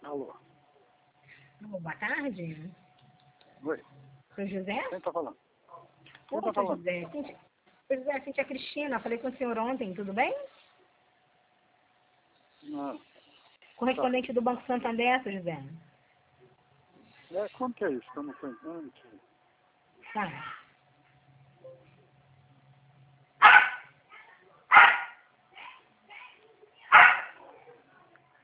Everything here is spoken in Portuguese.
Alô. Boa tarde. Oi. Seu José? Quem tá falando? Quem Oi, tá seu falando? José. Seu José, Cintia Cristina, falei com o senhor ontem, tudo bem? Não. Correspondente do Banco Santander, seu José. Como que é isso? Que eu não tô entendendo. Tá.